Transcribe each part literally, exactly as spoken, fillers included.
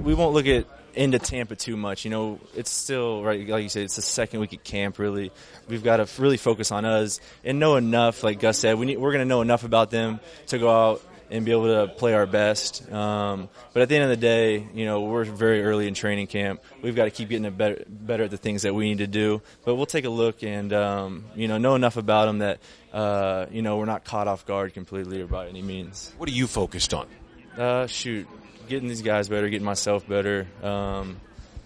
we won't look at into Tampa too much. You know, it's still, right, like you said, it's the second week at camp, really. We've got to really focus on us and know enough, like Gus said. We need, we're going to know enough about them to go out and be able to play our best. Um, but at the end of the day, you know, we're very early in training camp. We've got to keep getting better, better at the things that we need to do. But we'll take a look and, um, you know, know enough about them that, uh, you know, we're not caught off guard completely or by any means. What are you focused on? Uh, shoot, getting these guys better, getting myself better, um,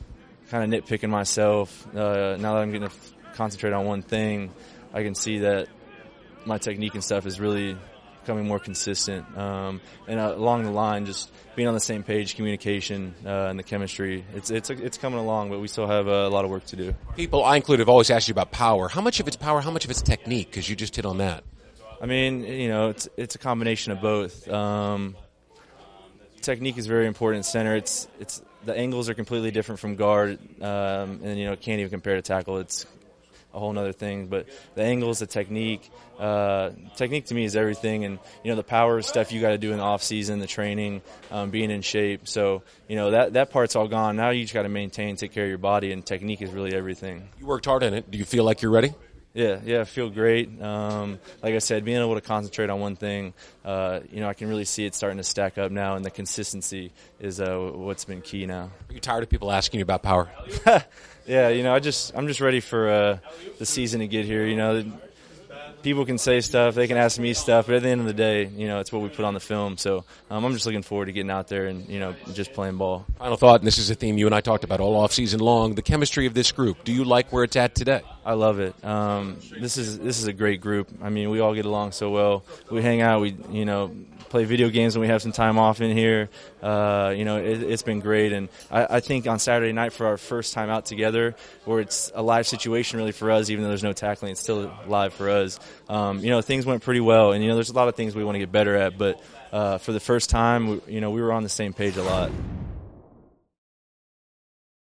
kind of nitpicking myself. Uh, now that I'm getting to f- concentrate on one thing, I can see that my technique and stuff is really becoming more consistent, um, and uh, along the line, just being on the same page, communication, uh, and the chemistry. It's it's it's coming along, but we still have uh, a lot of work to do. People, I include, have always asked you about power. How much of it's power? How much of it's technique? Because you just hit on that. I mean, you know, it's it's a combination of both. Um, technique is very important in center. It's it's the angles are completely different from guard, um, and you know, can't even compare to tackle. It's a whole nother thing, but the angles, the technique, uh, technique to me is everything. And, you know, the power stuff you got to do in the off season, the training, um, being in shape. So, you know, that, that part's all gone. Now you just got to maintain, take care of your body, and technique is really everything. You worked hard in it. Do you feel like you're ready? Yeah, yeah, I feel great. Um, like I said, being able to concentrate on one thing, uh, you know, I can really see it starting to stack up now, and the consistency is uh, what's been key now. Are you tired of people asking you about power? Yeah, you know, I just I'm just ready for uh, the season to get here. You know, people can say stuff, they can ask me stuff, but at the end of the day, you know, it's what we put on the film. So um, I'm just looking forward to getting out there and, you know, just playing ball. Final thought, and this is a theme you and I talked about all off season long: the chemistry of this group. Do you like where it's at today? I love it. Um, this is this is a great group. I mean, we all get along so well. We hang out. We you know play video games when we have some time off in here. Uh, you know, it, it's been great. And I, I think on Saturday night for our first time out together, where it's a live situation really for us, even though there's no tackling, it's still live for us. Um, you know, things went pretty well. And you know, there's a lot of things we want to get better at. But uh, for the first time, we, you know, we were on the same page a lot.